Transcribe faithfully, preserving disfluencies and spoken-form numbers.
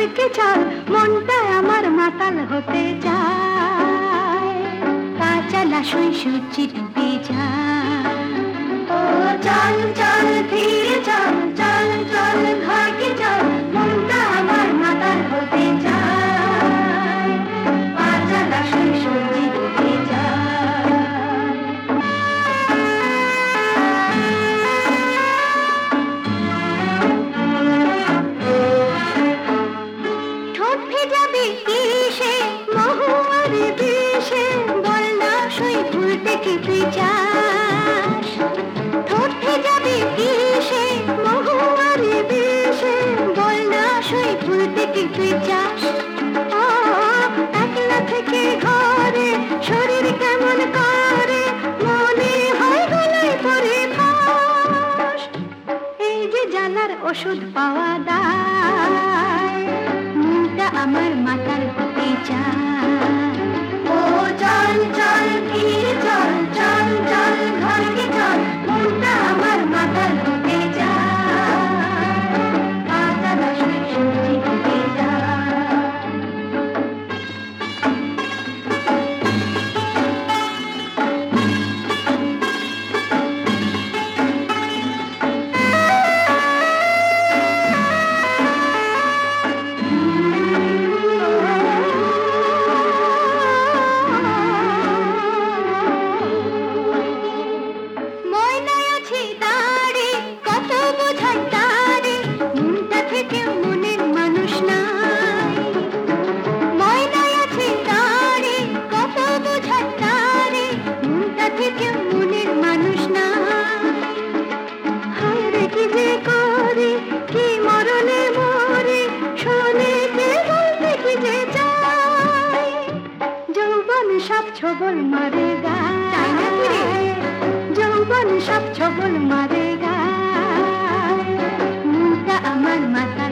ঘরকে চল, মনটা আমার মাতাল হতে চায়। কাঁচা লাশই সূর্যি ডুবে যায়। ও চল চল ফিরে চল, চল চল ঘরকে চল, মনটা আমার মাতাল হতে চায়। কাঁচা লাশই সূর্যি ডুবে যায়। ঠোঁট ভেজাবে কিসে মহুয়ার বিষে, বল না সই ভুলতে কি তুই চাস? ঠোঁট ভেজাবে কিসে মহুয়ার বিষে, বল না সই ভুলতে কি তুই চাস? ও একলা থেকে ঘরে শরীর কেমন করে, মনে হয় গলায় পড়ে ফাঁস। এই যে জ্বালার ওষুধ পাওয়া দায়, মনটা আমার মাতাল হতে চায়। ও চল চল ফিরে চল, চল চল ঘরকে চল, মনটা আমার মাতাল হতে চায়। কাঁচা লাশই সূর্যি ডুবে যায়। ময়নায় আছে তারে, কত বোঝাই তারে, মনটা থেকে মনের মানুষ নাই। ময়নায় আছে তারে, কত বোঝাই তারে, মনটা থেকে মনের মানুষ নাই। হায় রে কি যে করে, কি মরণে মরে, শোনেতে বলতে কি যে চাই। যৌবন সব ছবল মারে গায়, যৌবন সব ছবল মারে গায়, মনটা আমার মাথা